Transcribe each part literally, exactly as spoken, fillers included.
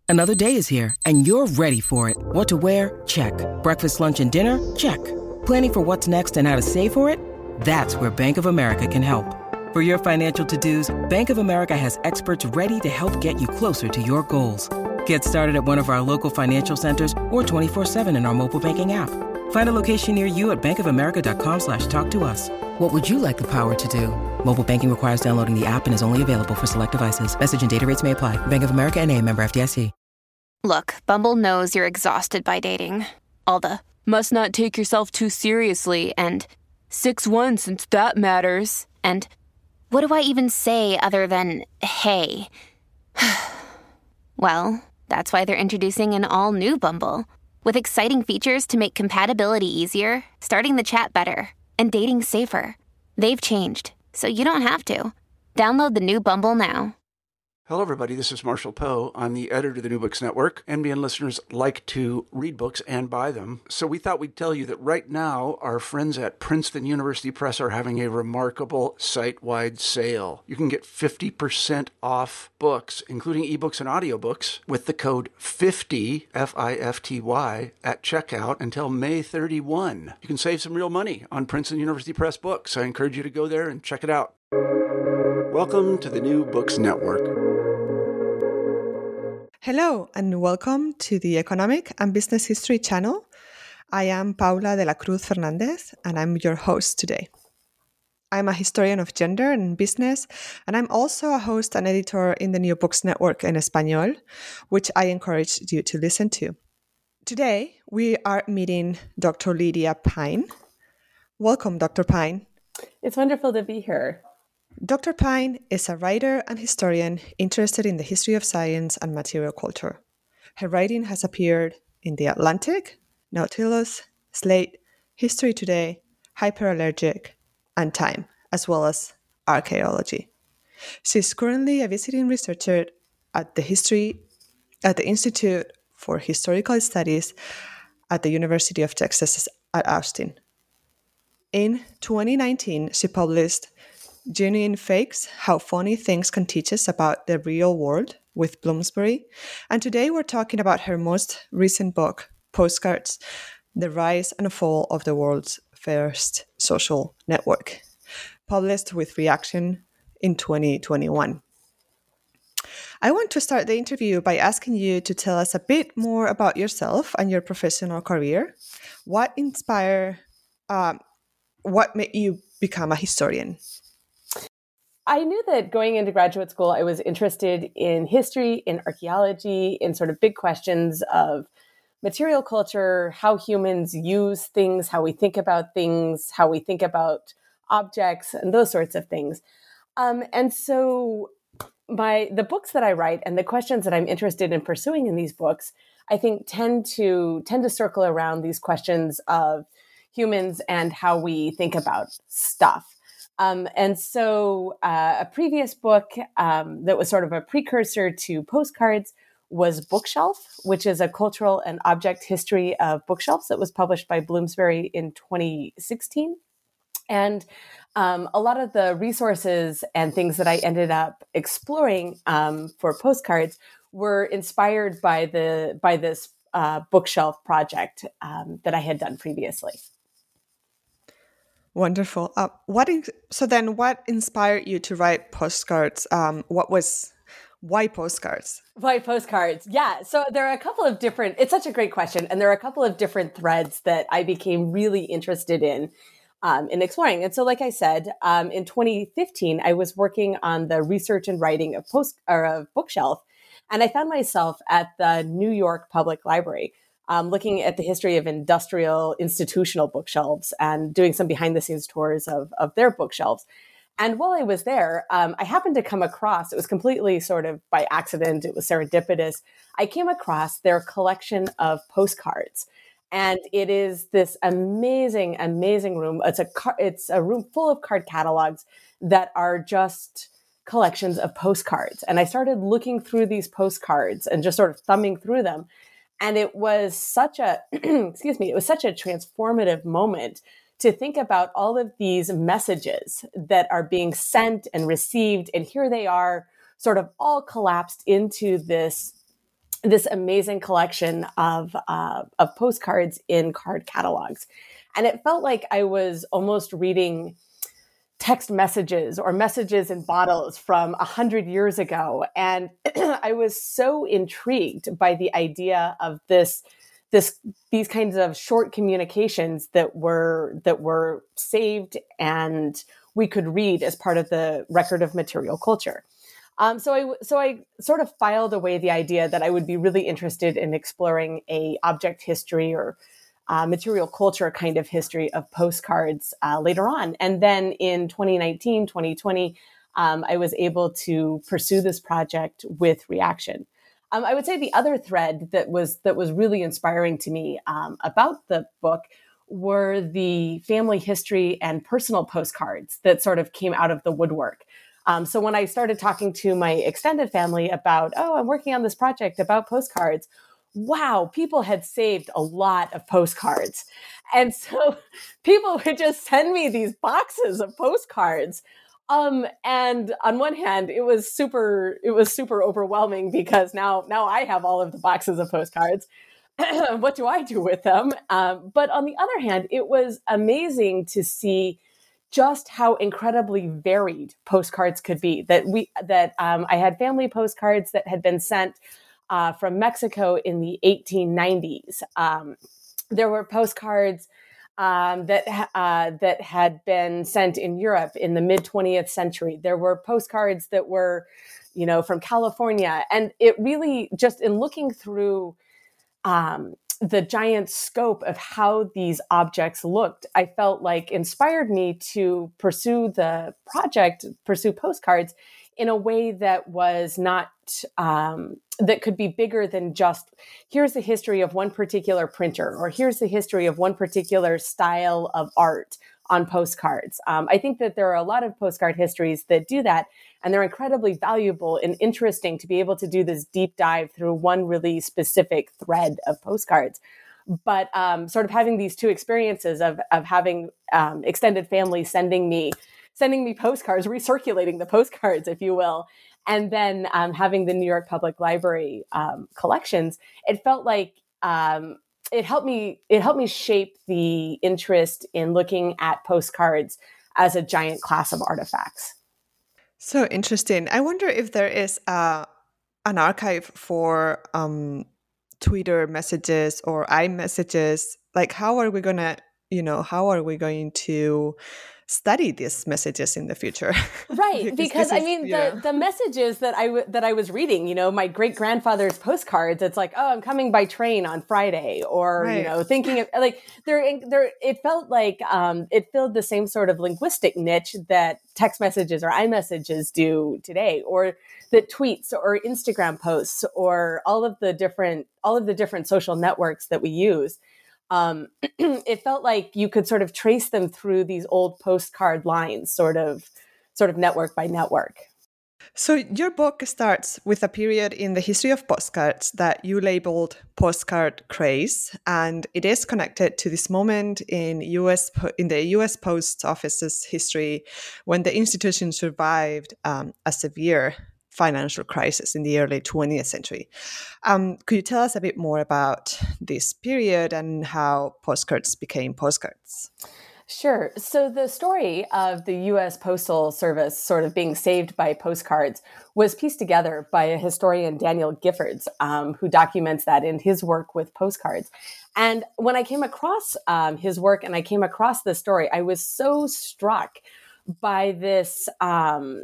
Another day is here, and you're ready for it. What to wear? Check. Breakfast, lunch, and dinner? Check. Planning for what's next and how to save for it? That's where Bank of America can help. For your financial to-dos, Bank of America has experts ready to help get you closer to your goals. Get started at one of our local financial centers or twenty-four seven in our mobile banking app. Find a location near you at bankofamerica.com slash talk to us. What would you like the power to do? Mobile banking requires downloading the app and is only available for select devices. Message and data rates may apply. Bank of America N A, member F D I C. Look, Bumble knows you're exhausted by dating. All the must not take yourself too seriously and six one since that matters. And what do I even say other than hey? Well, that's why they're introducing an all-new Bumble with exciting features to make compatibility easier, starting the chat better, and dating safer. They've changed, so you don't have to. Download the new Bumble now. Hello, everybody. This is Marshall Poe. I'm the editor of the New Books Network. N B N listeners like to read books and buy them. So we thought we'd tell you that right now, our friends at Princeton University Press are having a remarkable site-wide sale. You can get fifty percent off books, including ebooks and audiobooks, with the code fifty, F I F T Y, at checkout until May thirty-first. You can save some real money on Princeton University Press books. I encourage you to go there and check it out. Welcome to the New Books Network. Hello, and welcome to the Economic and Business History channel. I am Paula de la Cruz Fernandez, and I'm your host today. I'm a historian of gender and business, and I'm also a host and editor in the New Books Network in Espanol, which I encourage you to listen to. Today, we are meeting Doctor Lydia Pyne. Welcome, Doctor Pyne. It's wonderful to be here. Doctor Pyne is a writer and historian interested in the history of science and material culture. Her writing has appeared in The Atlantic, Nautilus, Slate, History Today, Hyperallergic, and Time, as well as Archaeology. She's currently a visiting researcher at the History at the Institute for Historical Studies at the University of Texas at Austin. In twenty nineteen, she published Genuine Fakes, How Funny Things Can Teach Us About the Real World with Bloomsbury. And today we're talking about her most recent book, Postcards, The Rise and Fall of the World's First Social Network, published with Reaction in twenty twenty-one. I want to start the interview by asking you to tell us a bit more about yourself and your professional career. What inspired, um, what made you become a historian? I knew that going into graduate school, I was interested in history, in archaeology, in sort of big questions of material culture, how humans use things, how we think about things, how we think about objects, and those sorts of things. Um, and so my the books that I write and the questions that I'm interested in pursuing in these books, I think tend to tend to circle around these questions of humans and how we think about stuff. Um, and so uh, a previous book um, that was sort of a precursor to Postcards was Bookshelf, which is a cultural and object history of bookshelves that was published by Bloomsbury in twenty sixteen. And um, a lot of the resources and things that I ended up exploring um, for Postcards were inspired by the by this uh, bookshelf project um, that I had done previously. Wonderful. Uh, what in, so then what inspired you to write Postcards? Um, what was, why Postcards? Why Postcards? Yeah. So there are a couple of different, it's such a great question. And there are a couple of different threads that I became really interested in, um, in exploring. And so, like I said, um, in twenty fifteen, I was working on the research and writing of post or of Bookshelf. And I found myself at the New York Public Library, Um, looking at the history of industrial institutional bookshelves and doing some behind the scenes tours of, of their bookshelves. And while I was there, um, I happened to come across, it was completely sort of by accident, it was serendipitous. I came across their collection of postcards. And it is this amazing, amazing room. It's a, car- it's a room full of card catalogs that are just collections of postcards. And I started looking through these postcards and just sort of thumbing through them. And it was such a, excuse me, it was such a transformative moment to think about all of these messages that are being sent and received. And here they are sort of all collapsed into this this amazing collection of uh, of postcards in card catalogs. And it felt like I was almost reading text messages or messages in bottles from a hundred years ago. And I was so intrigued by the idea of this, this, these kinds of short communications that were, that were saved and we could read as part of the record of material culture. Um, so I, so I sort of filed away the idea that I would be really interested in exploring a object history or Uh, material culture kind of history of postcards uh, later on. And then in twenty nineteen, twenty twenty, um, I was able to pursue this project with Reaction. Um, I would say the other thread that was that was really inspiring to me um, about the book were the family history and personal postcards that sort of came out of the woodwork. Um, so when I started talking to my extended family about, oh, I'm working on this project about postcards, wow, people had saved a lot of postcards. And so people would just send me these boxes of postcards. Um, and on one hand, it was super, it was super overwhelming because now, now I have all of the boxes of postcards. What do I do with them? Um, but on the other hand, it was amazing to see just how incredibly varied postcards could be. That we, that um, I had family postcards that had been sent Uh, from Mexico in the eighteen nineties. Um, there were postcards um, that uh, that had been sent in Europe in the mid twentieth century. There were postcards that were, you know, from California, and it really just in looking through um, the giant scope of how these objects looked, I felt like inspired me to pursue the project, pursue postcards in a way that was not, um, that could be bigger than just, here's the history of one particular printer, or here's the history of one particular style of art on postcards. Um, I think that there are a lot of postcard histories that do that, and they're incredibly valuable and interesting to be able to do this deep dive through one really specific thread of postcards. But um, sort of having these two experiences of, of having um, extended family sending me sending me postcards, recirculating the postcards, if you will, and then um, having the New York Public Library um, collections, it felt like um, it helped me. It helped me shape the interest in looking at postcards as a giant class of artifacts. So interesting. I wonder if there is a, an archive for um, Twitter messages or iMessages. Like, how are we gonna, you know, how are we going to study these messages in the future? Right, because, because I mean, the, the messages that I w- that I was reading, you know, my great grandfather's postcards. It's like, oh, I'm coming by train on Friday, or right. you know, thinking of like there, there. It felt like um, it filled the same sort of linguistic niche that text messages or iMessages do today, or that tweets or Instagram posts or all of the different all of the different social networks that we use. Um, it felt like you could sort of trace them through these old postcard lines, sort of, sort of network by network. So your book starts with a period in the history of postcards that you labeled postcard craze, and it is connected to this moment in U S in the U S Post Office's history when the institution survived um, a severe financial crisis in the early twentieth century. Um, could you tell us a bit more about this period and how postcards became postcards? Sure. So the story of the U S Postal Service sort of being saved by postcards was pieced together by a historian, Daniel Giffords, um, who documents that in his work with postcards. And when I came across um, his work and I came across this story, I was so struck by this um,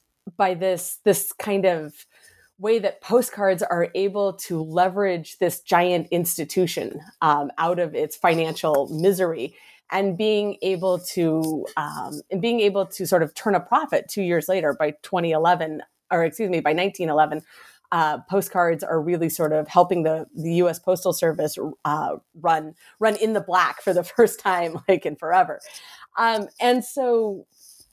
by this this kind of way that postcards are able to leverage this giant institution um, out of its financial misery, and being able to um, and being able to sort of turn a profit two years later by twenty eleven, or excuse me, by nineteen eleven. Uh, postcards are really sort of helping the, the U S Postal Service uh, run run in the black for the first time, like in forever. Um, and so,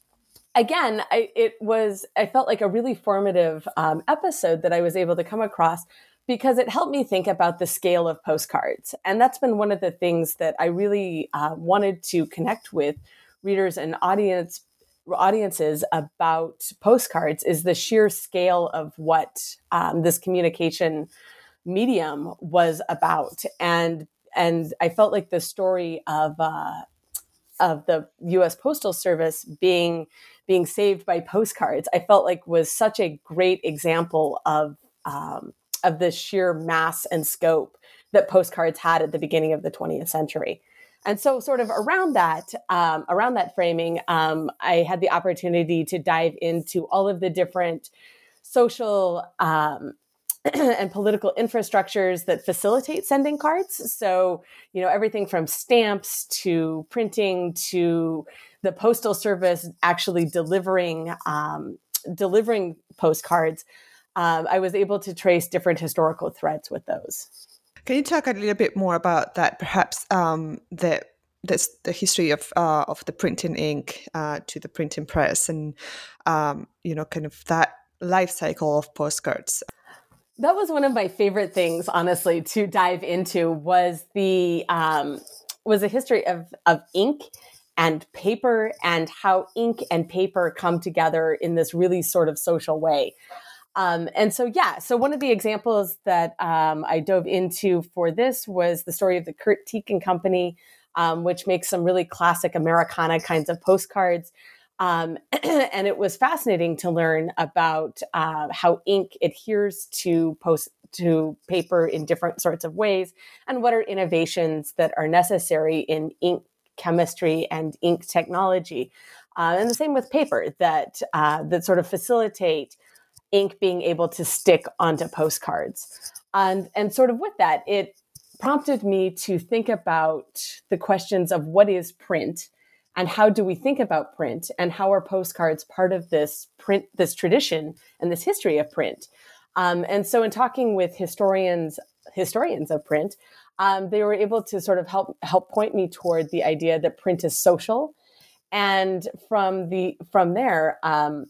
again, I, it was I felt like a really formative um, episode that I was able to come across, because it helped me think about the scale of postcards. And that's been one of the things that I really uh, wanted to connect with readers and audience audiences about postcards, is the sheer scale of what um, this communication medium was about. And and I felt like the story of uh, of the U S Postal Service being being saved by postcards, I felt like was such a great example of um, of the sheer mass and scope that postcards had at the beginning of the twentieth century. And so sort of around that, um, around that framing, um, I had the opportunity to dive into all of the different social um, and political infrastructures that facilitate sending cards. So, you know, everything from stamps to printing to the Postal Service actually delivering um, delivering postcards. Um, I was able to trace different historical threads with those. Can you talk a little bit more about that? Perhaps um, the that's the history of uh, of the printing ink uh, to the printing press, and um, you know, kind of that life cycle of postcards. That was one of my favorite things, honestly, to dive into was the um, was the history of of ink and paper, and how ink and paper come together in this really sort of social way. Um, and so, yeah, so one of the examples that um, I dove into for this was the story of the Kurt Tieck and Company, um, which makes some really classic Americana kinds of postcards. Um, and it was fascinating to learn about uh, how ink adheres to post to paper in different sorts of ways, and what are innovations that are necessary in ink chemistry and ink technology. Uh, and the same with paper, that uh, that sort of facilitate ink being able to stick onto postcards. And, and sort of with that, it prompted me to think about the questions of what is print, and how do we think about print, and how are postcards part of this print, this tradition and this history of print. Um, and so in talking with historians, historians of print, um, they were able to sort of help, help point me toward the idea that print is social. And from the, from there, um,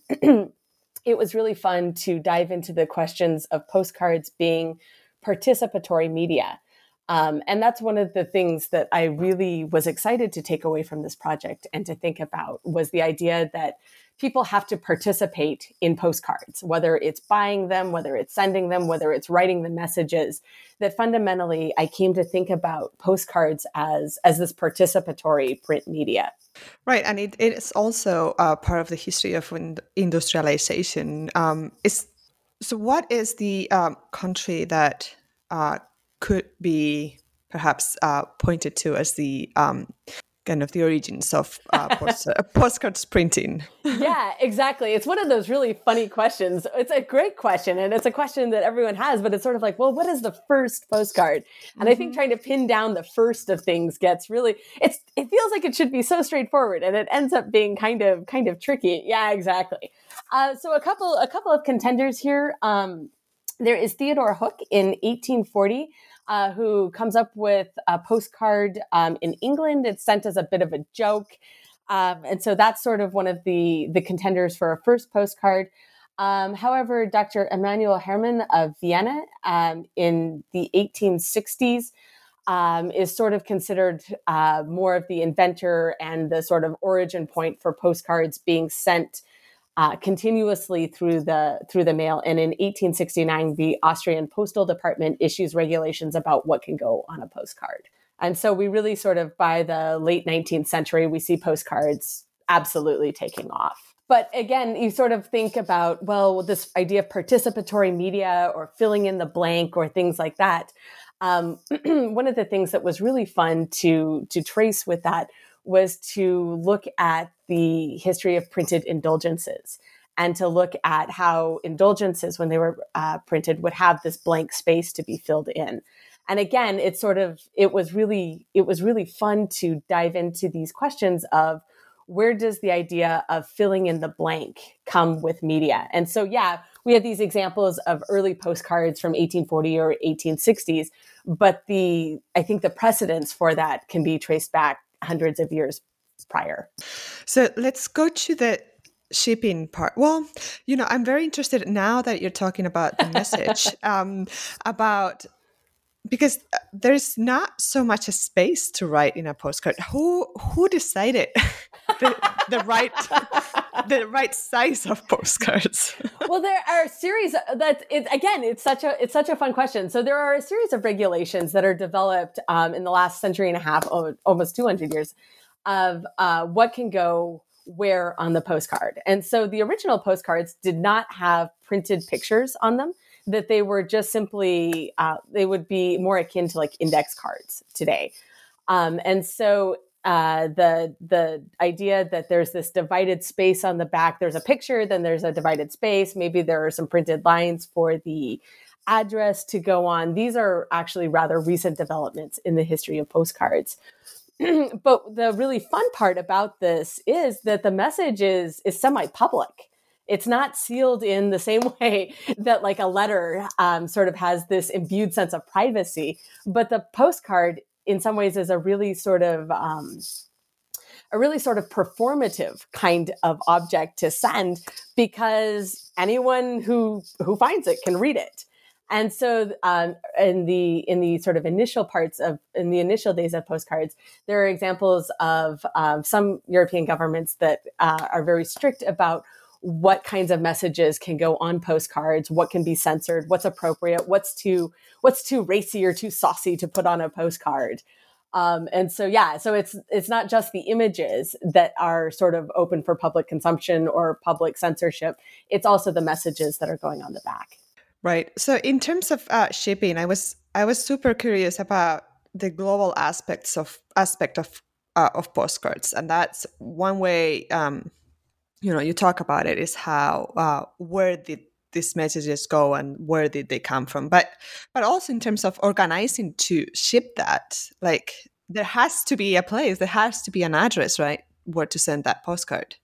it was really fun to dive into the questions of postcards being participatory media. Um, and that's one of the things that I really was excited to take away from this project and to think about, was the idea that people have to participate in postcards, whether it's buying them, whether it's sending them, whether it's writing the messages, that fundamentally I came to think about postcards as, as this participatory print media. Right, and it, it is also uh, part of the history of industrialization. Um, is, so what is the um, country that uh, could be perhaps uh, pointed to as the um, kind of the origins of uh, post- uh, postcards printing? Yeah, exactly. It's one of those really funny questions. It's a great question, and it's a question that everyone has, but it's sort of like, well, what is the first postcard? And mm-hmm. I think trying to pin down the first of things gets really, it's it feels like it should be so straightforward, and it ends up being kind of kind of tricky. Yeah, exactly. Uh, so a couple a couple of contenders here. Um, there is Theodore Hook in eighteen forty. Uh, who comes up with a postcard um, in England. It's sent as a bit of a joke. Um, and so that's sort of one of the, the contenders for a first postcard. Um, however, Doctor Emanuel Hermann of Vienna um, in the eighteen sixties um, is sort of considered uh, more of the inventor and the sort of origin point for postcards being sent Uh, continuously through the through the mail. And in eighteen sixty-nine, the Austrian Postal Department issues regulations about what can go on a postcard. And so we really sort of, by the late nineteenth century, we see postcards absolutely taking off. But again, you sort of think about, well, this idea of participatory media or filling in the blank or things like that. Um, one of the things that was really fun to to trace with that was to look at the history of printed indulgences, and to look at how indulgences, when they were uh, printed, would have this blank space to be filled in. And again, it's sort of, it was really, it was really fun to dive into these questions of, where does the idea of filling in the blank come with media? And so, yeah, we have these examples of early postcards from eighteen forty or eighteen sixties, but the, I think the precedents for that can be traced back hundreds of years prior. So let's go to the shipping part. Well, you know, I'm very interested now that you're talking about the message, um, about, because there's not so much a space to write in a postcard. Who who decided the, the right the right size of postcards? Well, there are a series that it, again, it's such a it's such a fun question. So there are a series of regulations that are developed um, in the last century and a half, almost two hundred years, of uh, what can go where on the postcard. And so the original postcards did not have printed pictures on them, that they were just simply, uh, they would be more akin to like index cards today. Um, and so uh, the the idea that there's this divided space on the back, there's a picture, then there's a divided space, maybe there are some printed lines for the address to go on. These are actually rather recent developments in the history of postcards. But the really fun part about this is that the message is, is semi-public. It's not sealed in the same way that like a letter um, sort of has this imbued sense of privacy. But the postcard in some ways is a really sort of um, a really sort of performative kind of object to send, because anyone who who finds it can read it. And so um, in the in the sort of initial parts of, in the initial days of postcards, there are examples of um, some European governments that uh, are very strict about what kinds of messages can go on postcards, what can be censored, what's appropriate, what's too what's too racy or too saucy to put on a postcard. Um, and so, yeah, so it's it's not just the images that are sort of open for public consumption or public censorship. It's also the messages that are going on the back. Right. So in terms of uh, shipping, I was I was super curious about the global aspects of aspect of uh, of postcards, and that's one way. Um, you know, you talk about it is how uh, where did these messages go and where did they come from, but but also in terms of organizing to ship that, like there has to be a place, there has to be an address, right, where to send that postcard.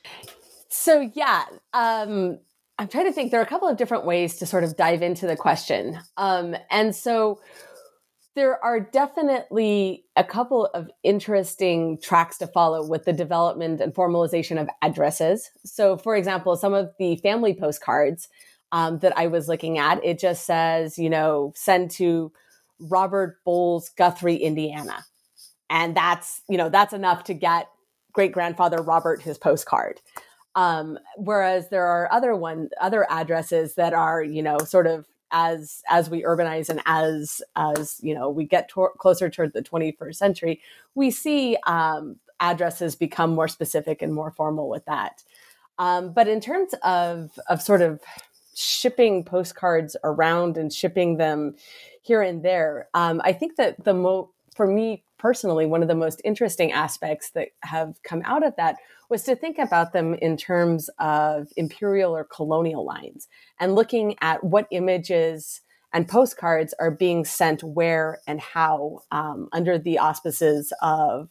So yeah. Um, I'm trying to think, there are a couple of different ways to sort of dive into the question. Um, and so there are definitely a couple of interesting tracks to follow with the development and formalization of addresses. So for example, some of the family postcards um, that I was looking at, it just says, you know, send to Robert Bowles, Guthrie, Indiana. And that's, you know, that's enough to get great-grandfather Robert his postcard. Um, whereas there are other one, other addresses that are, you know, sort of as as we urbanize and as as you know we get to- closer toward the twenty-first century, we see um, addresses become more specific and more formal with that. Um, but in terms of of sort of shipping postcards around and shipping them here and there, um, I think that the mo for me personally, one of the most interesting aspects that have come out of that was to think about them in terms of imperial or colonial lines and looking at what images and postcards are being sent where and how um, under the auspices of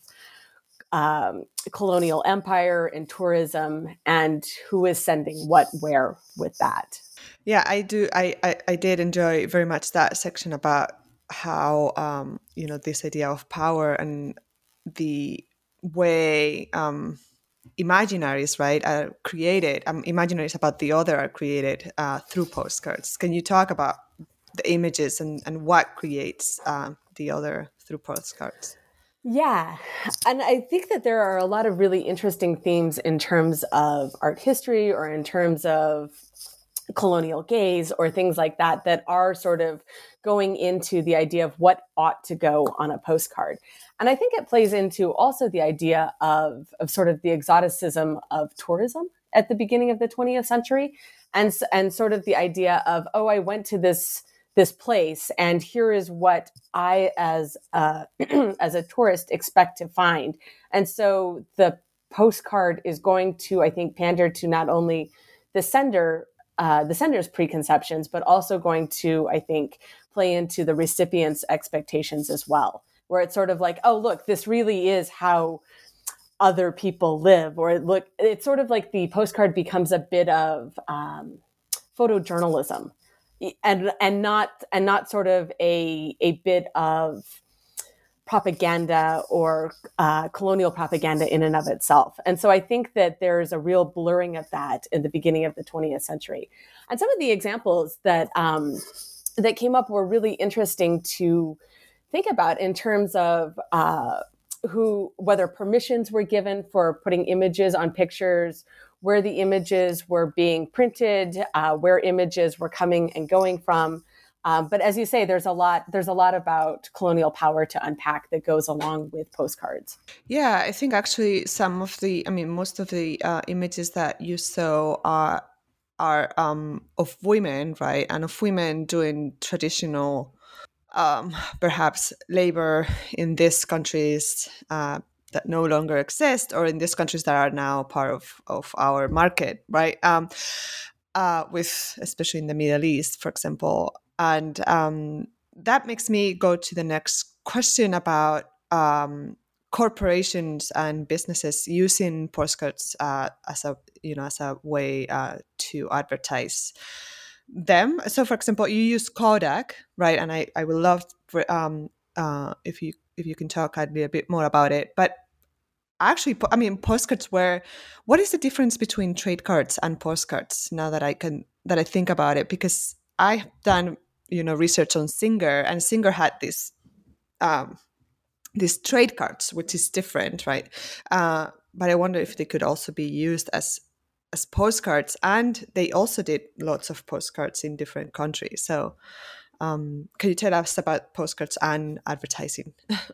um, colonial empire and tourism, and who is sending what where with that. Yeah, I do. I, I, I did enjoy very much that section about how, um, you know, this idea of power and the way um, imaginaries, right, are created. Um, imaginaries about the other are created uh, through postcards. Can you talk about the images and, and what creates uh, the other through postcards? Yeah. And I think that there are a lot of really interesting themes in terms of art history or in terms of colonial gaze or things like that, that are sort of going into the idea of what ought to go on a postcard. And I think it plays into also the idea of, of sort of the exoticism of tourism at the beginning of the twentieth century. And, and sort of the idea of, oh, I went to this this place, and here is what I, as a, as a tourist, expect to find. And so the postcard is going to, I think, pander to not only the sender, uh, the sender's preconceptions, but also going to, I think, play into the recipient's expectations as well, where it's sort of like, oh, look, this really is how other people live, or look, it's sort of like the postcard becomes a bit of um, photojournalism. And and not and not sort of a a bit of propaganda or uh, colonial propaganda in and of itself. And so I think that there's a real blurring of that in the beginning of the twentieth century. And some of the examples that um, that came up were really interesting to think about in terms of uh, who, whether permissions were given for putting images on pictures, where the images were being printed, uh, where images were coming and going from. Um, but as you say, there's a lot. There's a lot about colonial power to unpack that goes along with postcards. Yeah, I think actually some of the, I mean, most of the uh, images that you saw are are um, of women, right, and of women doing traditional, um, perhaps labor in these countries uh, that no longer exist, or in these countries that are now part of of our market, right? Um, uh, with especially in the Middle East, for example. And um, that makes me go to the next question about um, corporations and businesses using postcards uh, as a you know as a way uh, to advertise them. So, for example, you use Kodak, right? And I, I would love for, um, uh, if you if you can talk a little bit more about it. But actually, I mean, postcards were. What is the difference between trade cards and postcards? Now that I can that I think about it, because I've done you know research on Singer, and Singer had this um, these trade cards, which is different, right? Uh, but I wonder if they could also be used as as postcards, and they also did lots of postcards in different countries. So, um, can you tell us about postcards and advertising?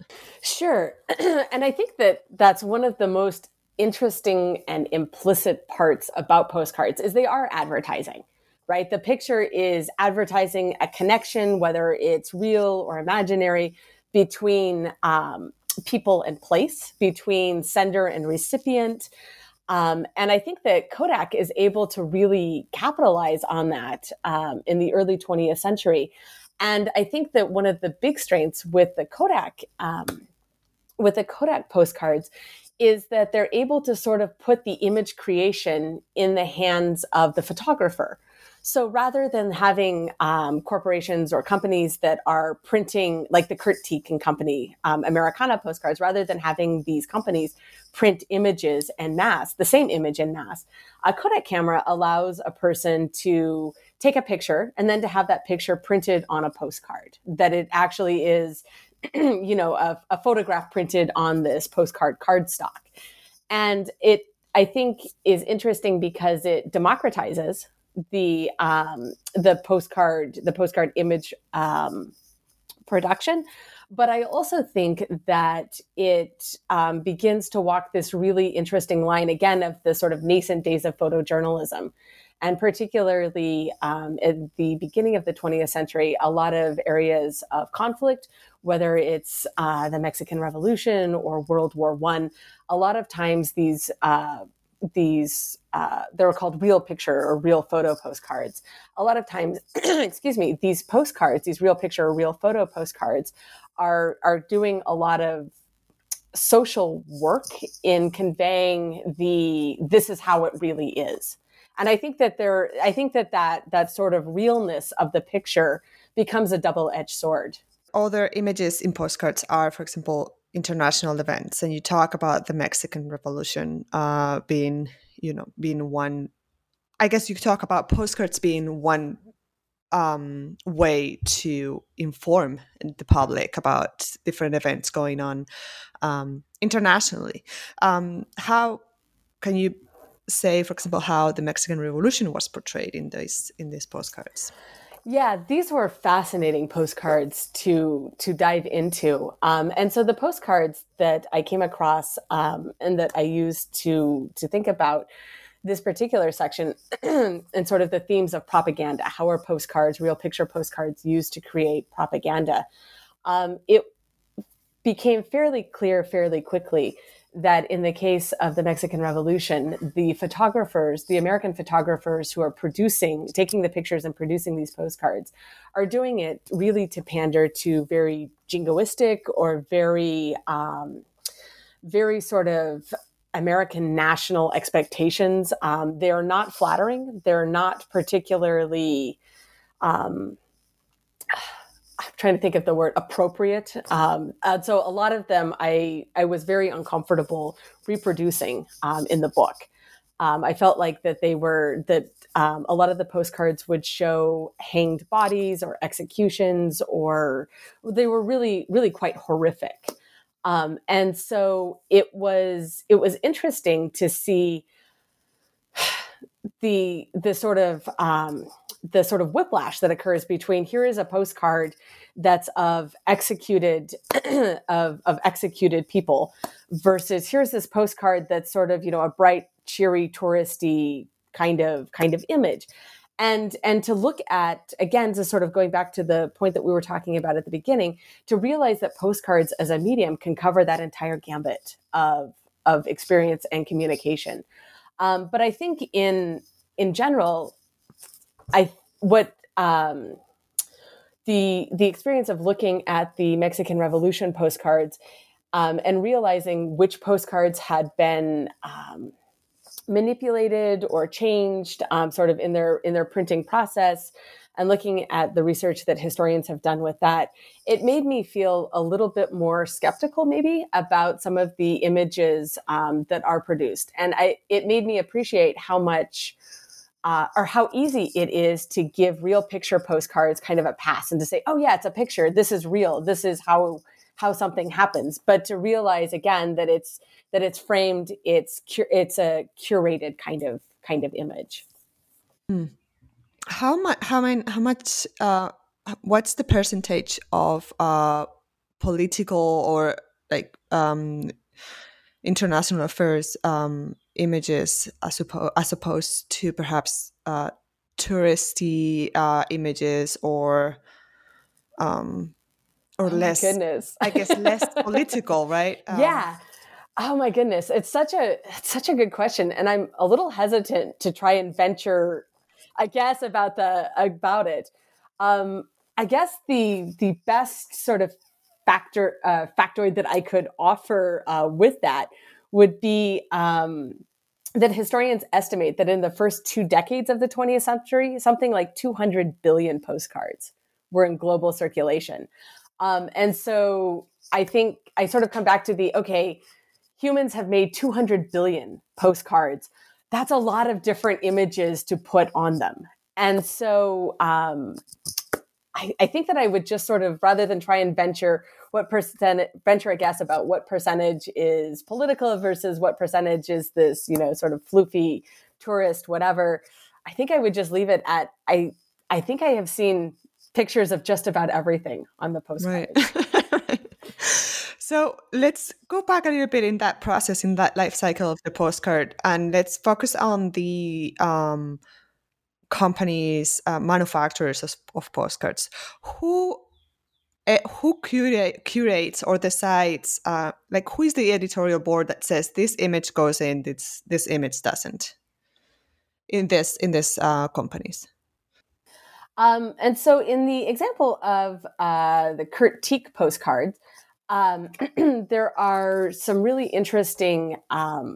Sure, and I think that that's one of the most interesting and implicit parts about postcards is they are advertising. Right? The picture is advertising a connection, whether it's real or imaginary, between um, people and place, between sender and recipient. Um, and I think that Kodak is able to really capitalize on that um, in the early twentieth century. And I think that one of the big strengths with the Kodak, um, with the Kodak postcards is that they're able to sort of put the image creation in the hands of the photographer. So rather than having um, corporations or companies that are printing, like the Kurt Teek and Company um, Americana postcards, rather than having these companies print images en masse, the same image en masse, a Kodak camera allows a person to take a picture and then to have that picture printed on a postcard, that it actually is, you know, a, a photograph printed on this postcard cardstock. And it, I think, is interesting because it democratizes the um, the postcard the postcard image um, production, but I also think that it um, begins to walk this really interesting line again of the sort of nascent days of photojournalism, and particularly um, at the beginning of the twentieth century, a lot of areas of conflict, whether it's uh, the Mexican Revolution or World War One, a lot of times these. Uh, These uh, they were called real picture or real photo postcards. A lot of times, excuse me, these postcards, these real picture or real photo postcards, are are doing a lot of social work in conveying the this is how it really is. And I think that there, I think that that that sort of realness of the picture becomes a double-edged sword. Other images in postcards are, for example, international events, and you talk about the Mexican Revolution uh, being, you know, being one. I guess you talk about postcards being one um, way to inform the public about different events going on um, internationally. Um, how can you say, for example, how the Mexican Revolution was portrayed in these in these postcards? Yeah, these were fascinating postcards to to dive into. Um, and so the postcards that I came across um, and that I used to to think about this particular section and sort of the themes of propaganda, how are postcards, real picture postcards, used to create propaganda? Um, it became fairly clear fairly quickly that in the case of the Mexican Revolution, the photographers, the American photographers who are producing, taking the pictures and producing these postcards, are doing it really to pander to very jingoistic or very, um, very sort of American national expectations. Um, they are not flattering. They're not particularly, um, I'm trying to think of the word appropriate. Um, and so a lot of them I, I was very uncomfortable reproducing um, in the book. Um, I felt like that they were, that um, a lot of the postcards would show hanged bodies or executions, or they were really, really quite horrific. Um, and so it was, it was interesting to see the the sort of um, the sort of whiplash that occurs between here is a postcard that's of executed of of executed people versus here's this postcard that's sort of, you know, a bright, cheery, touristy kind of kind of image. And and to look at, again, to sort of going back to the point that we were talking about at the beginning, to realize that postcards as a medium can cover that entire gambit of, of experience and communication. Um, but I think in in general, I what um, the the experience of looking at the Mexican Revolution postcards um, and realizing which postcards had been um, manipulated or changed um, sort of in their in their printing process, and looking at the research that historians have done with that, it made me feel a little bit more skeptical maybe about some of the images um, that are produced. And I, it made me appreciate how much uh, or how easy it is to give real picture postcards kind of a pass and to say, oh yeah, it's a picture. This is real. This is how how something happens. But to realize again that it's that it's framed, it's it's a curated kind of kind of image. Mm. How much? How many? How much? Uh, what's the percentage of uh, political or like um, international affairs um, images as, oppo- as opposed to perhaps uh, touristy uh, images or um, or oh less? My goodness, I guess less political, right? Um, yeah. Oh my goodness, it's such a it's such a good question, and I'm a little hesitant to try and venture, I guess, about the about it. Um, I guess the the best sort of factor uh, factoid that I could offer uh, with that would be um, that historians estimate that in the first two decades of the twentieth century, something like two hundred billion postcards were in global circulation, um, and so I think I sort of come back to the okay. Humans have made two hundred billion postcards. That's a lot of different images to put on them. And so um, I, I think that I would just sort of, rather than try and venture what percent, venture a guess about what percentage is political versus what percentage is this, you know, sort of floofy tourist, whatever, I think I would just leave it at, I, I think I have seen pictures of just about everything on the postcard. Right. So let's go back a little bit in that process, in that life cycle of the postcard, and let's focus on the um, companies, uh, manufacturers of, of postcards. Who uh, who curate, curates or decides, uh, like who is the editorial board that says this image goes in, this this image doesn't, in this in this uh, companies? Um, and so in the example of uh, the Kurt Tieck postcards, Um, there are some really interesting um,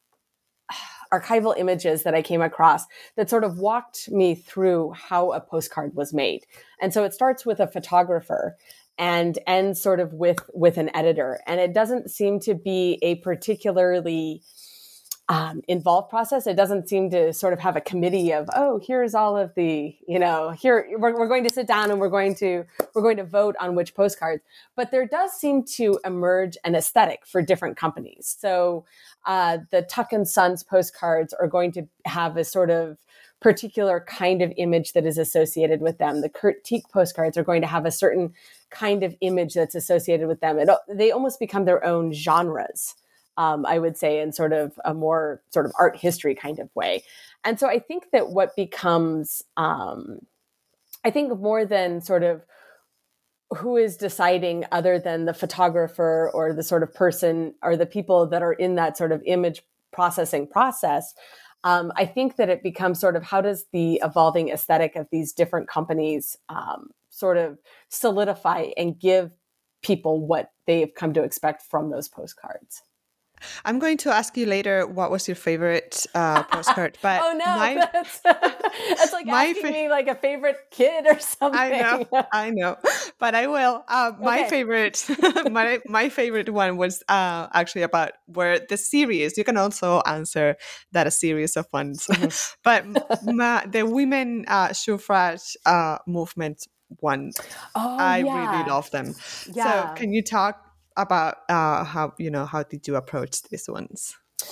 archival images that I came across that sort of walked me through how a postcard was made. And so it starts with a photographer and ends sort of with, with an editor. And it doesn't seem to be a particularly um, involved process. It doesn't seem to sort of have a committee of, oh, here's all of the, you know, here we're, we're going to sit down and we're going to we're going to vote on which postcards. But there does seem to emerge an aesthetic for different companies. So uh, the Tuck and Sons postcards are going to have a sort of particular kind of image that is associated with them. The Kurt Tieck postcards are going to have a certain kind of image that's associated with them. It, they almost become their own genres. Um, I would say in sort of a more sort of art history kind of way. And so I think that what becomes, um, I think more than sort of who is deciding other than the photographer or the sort of person or the people that are in that sort of image processing process, um, I think that it becomes sort of how does the evolving aesthetic of these different companies um, sort of solidify and give people what they've come to expect from those postcards. I'm going to ask you later what was your favorite uh, postcard. But oh no, my, that's, that's like asking fa- me like a favorite kid or something. I know, I know, but I will. Uh, my okay. favorite, my my favorite one was uh, actually about where the series. You can also answer that a series of ones, mm-hmm. but my, the women uh, suffrage uh, movement one. Oh, I yeah. really love them. Yeah. So can you talk about uh, how, you know, how did you approach these ones?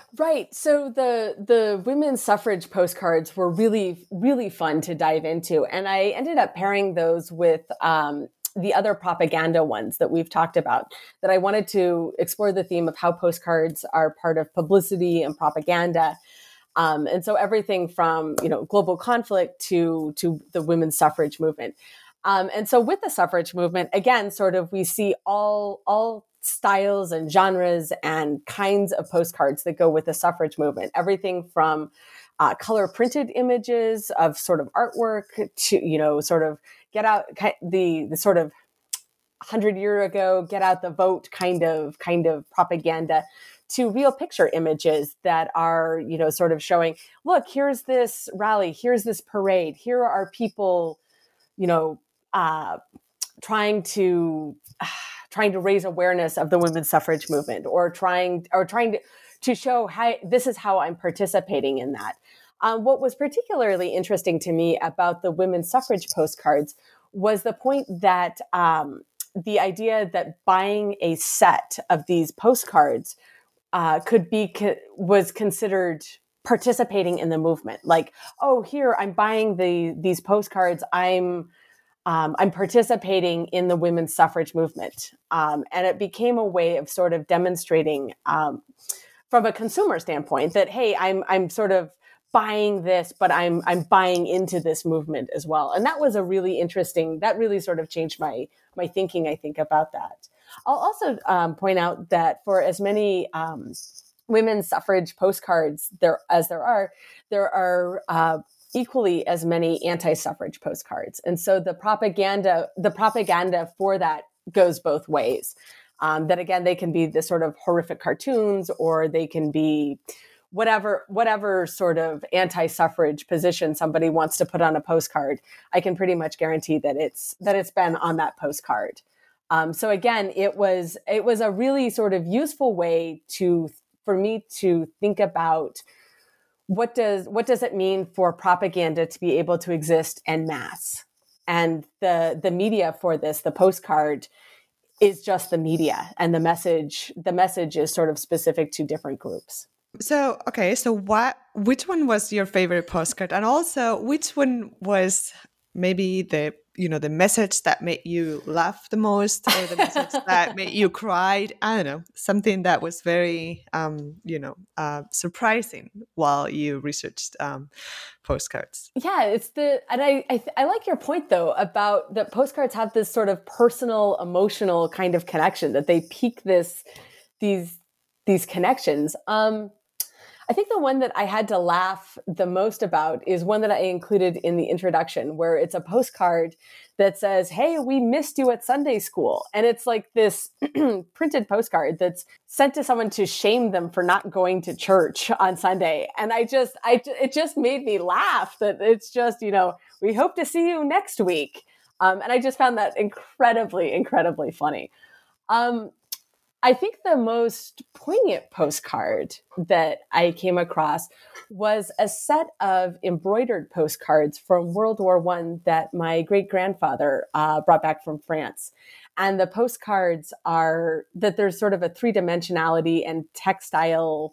Right. So the the women's suffrage postcards were really, really fun to dive into. And I ended up pairing those with um, the other propaganda ones that we've talked about, that I wanted to explore the theme of how postcards are part of publicity and propaganda. Um, and so everything from, you know, global conflict to to the women's suffrage movement. Um, and so with the suffrage movement, again, sort of we see all all styles and genres and kinds of postcards that go with the suffrage movement. Everything from uh, color printed images of sort of artwork to, you know, sort of get out the the sort of hundred year ago, get out the vote kind of kind of propaganda, to real picture images that are, you know, sort of showing, look, here's this rally, here's this parade, here are people, you know, uh, trying to uh, trying to raise awareness of the women's suffrage movement, or trying or trying to, to show how this is how I'm participating in that. Um, what was particularly interesting to me about the women's suffrage postcards was the point that um, the idea that buying a set of these postcards uh, could be was considered participating in the movement. Like, oh, here I'm buying the these postcards. I'm Um, I'm participating in the women's suffrage movement. Um, and it became a way of sort of demonstrating um, from a consumer standpoint that, hey, I'm I'm sort of buying this, but I'm I'm buying into this movement as well. And that was a really interesting, that really sort of changed my my thinking, I think, about that. I'll also um, point out that for as many um, women's suffrage postcards there as there are, there are uh, equally as many anti-suffrage postcards. And so the propaganda, the propaganda for that goes both ways. Um, that again, they can be the sort of horrific cartoons, or they can be whatever, whatever sort of anti-suffrage position somebody wants to put on a postcard. I can pretty much guarantee that it's, that it's been on that postcard. Um, so again, it was, it was a really sort of useful way to, for me to think about What does what does it mean for propaganda to be able to exist en masse? And the the media for this, the postcard, is just the media, and the message the message is sort of specific to different groups. So okay, so what? Which one was your favorite postcard, and also which one was maybe the you know the message that made you laugh the most, or the message that made you cry? I don't know, something that was very um, you know uh, surprising while you researched um, postcards. Yeah, it's the and I I, I like your point though about that postcards have this sort of personal, emotional kind of connection, that they pique this these these connections. Um, I think the one that I had to laugh the most about is one that I included in the introduction, where it's a postcard that says, "Hey, we missed you at Sunday school." And it's like this printed postcard that's sent to someone to shame them for not going to church on Sunday. And I just, I, it just made me laugh that it's just, you know, we hope to see you next week. Um, and I just found that incredibly, incredibly funny. Um, I think the most poignant postcard that I came across was a set of embroidered postcards from World War One that my great-grandfather uh, brought back from France. And the postcards are that there's sort of a three-dimensionality and textile,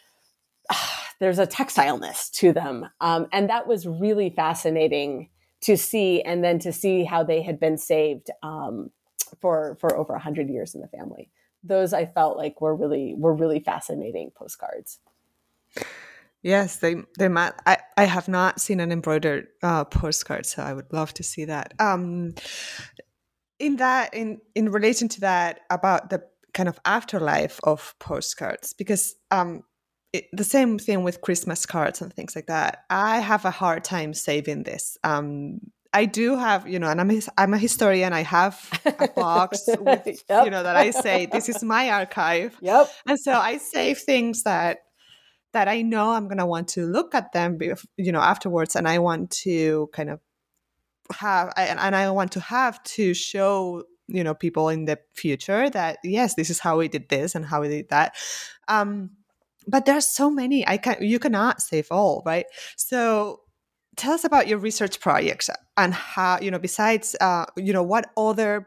there's a textileness to them. Um, and that was really fascinating to see, and then to see how they had been saved um, for, for over one hundred years in the family. Those I felt like were really were really fascinating postcards. Yes, they they might. I, I have not seen an embroidered uh, postcard, so I would love to see that. Um, in that, in in relation to that, about the kind of afterlife of postcards, because um, it, the same thing with Christmas cards and things like that. I have a hard time saving this. Um, I do have, you know, and I'm a, I'm a historian. I have a box with, yep. you know, that I say, this is my archive. Yep. And so I save things that that I know I'm going to want to look at them, you know, afterwards. And I want to kind of have, and I want to have to show, you know, people in the future that, yes, this is how we did this and how we did that. Um, but there's so many, I can you cannot save all, right? So tell us about your research projects and how, you know, besides, uh, you know, what other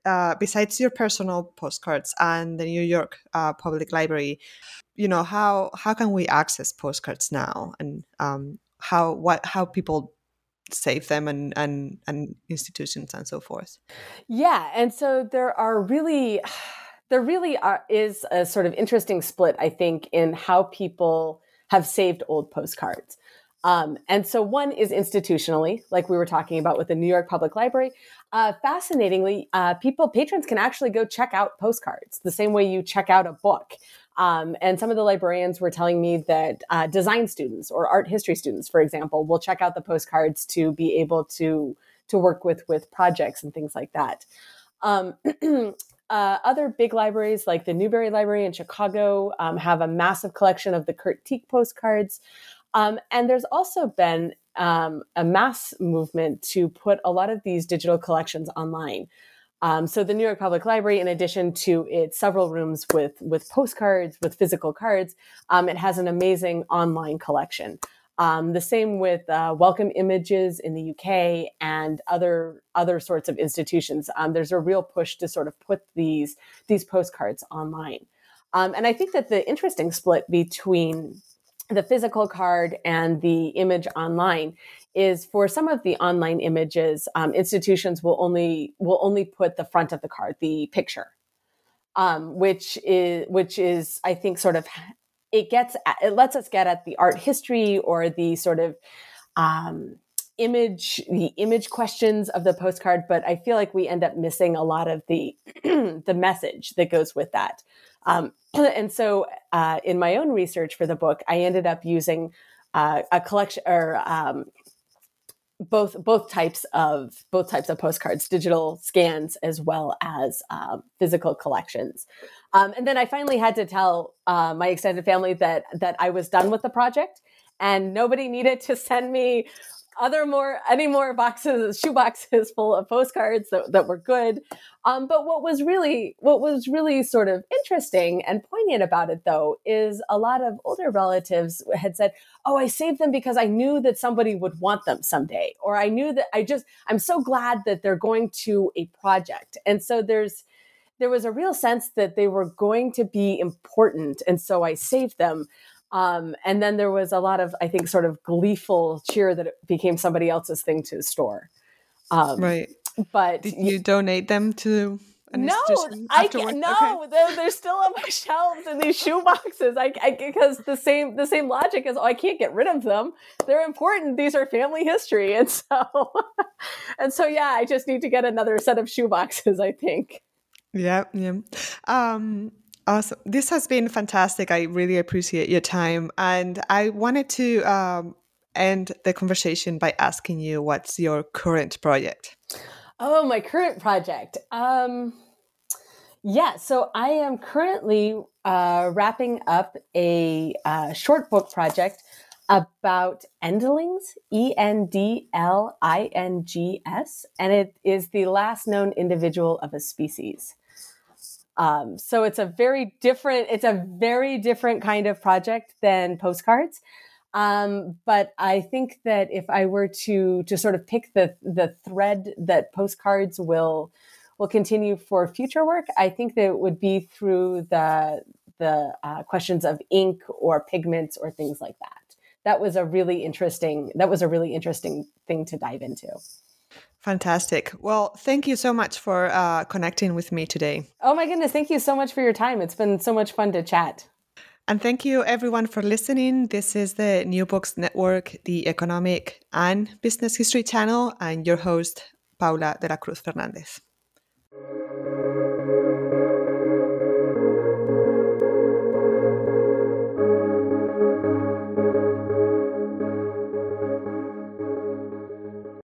uh, besides your personal postcards and the New York uh, Public Library, you know, how how can we access postcards now, and um, how what how people save them, and, and and institutions and so forth? Yeah, and so there are really there really are, is a sort of interesting split, I think, in how people have saved old postcards. Um, and so one is institutionally, like we were talking about with the New York Public Library. Uh, fascinatingly, uh, people, patrons can actually go check out postcards the same way you check out a book. Um, and some of the librarians were telling me that uh, design students or art history students, for example, will check out the postcards to be able to, to work with, with projects and things like that. Um, uh, other big libraries like the Newberry Library in Chicago um, have a massive collection of the Kurt Tieck postcards. Um, and there's also been um, a mass movement to put a lot of these digital collections online. Um, so the New York Public Library, in addition to its several rooms with, with postcards, with physical cards, um, it has an amazing online collection. Um, the same with uh, Welcome Images in the U K and other other sorts of institutions. Um, there's a real push to sort of put these, these postcards online. Um, and I think that the interesting split between the physical card and the image online is for some of the online images, um, institutions will only will only put the front of the card, the picture, um, which is which is I think sort of it gets it lets us get at the art history or the sort of um, image the image questions of the postcard, but I feel like we end up missing a lot of the the message that goes with that. Um, and so uh, in my own research for the book, I ended up using uh, a collection or um, both both types of both types of postcards, digital scans as well as um, physical collections. Um, and then I finally had to tell uh, my extended family that that I was done with the project, and nobody needed to send me other more any more boxes, shoe boxes full of postcards that, that were good. Um, but what was really what was really sort of interesting and poignant about it, though, is a lot of older relatives had said, "Oh, I saved them because I knew that somebody would want them someday," or "I knew that I just I'm so glad that they're going to a project." And so there's there was a real sense that they were going to be important, and so I saved them. Um, and then there was a lot of, I think, sort of gleeful cheer that it became somebody else's thing to store. Um, right. But did you donate them to an no, institution I afterwards? no, Okay. they're, they're still on my shelves in these shoe boxes. I, I because the same the same logic is, oh, I can't get rid of them. They're important. These are family history, and so and so yeah, I just need to get another set of shoe boxes, I think. Yeah, yeah. Um, Awesome. This has been fantastic. I really appreciate your time. And I wanted to um, end the conversation by asking you, what's your current project? Oh, my current project. Um, yeah, so I am currently uh, wrapping up a uh, short book project about endlings, E N D L I N G S, and it is the last known individual of a species. Um, so it's a very different, it's a very different kind of project than postcards. Um, but I think that if I were to, to sort of pick the, the thread that postcards will, will continue for future work, I think that it would be through the, the uh, questions of ink or pigments or things like that. That was a really interesting, that was a really interesting thing to dive into. Fantastic. Well, thank you so much for uh, connecting with me today. Oh my goodness. Thank you so much for your time. It's been so much fun to chat. And thank you everyone for listening. This is the New Books Network, the Economic and Business History Channel, and your host, Paula de la Cruz Fernandez.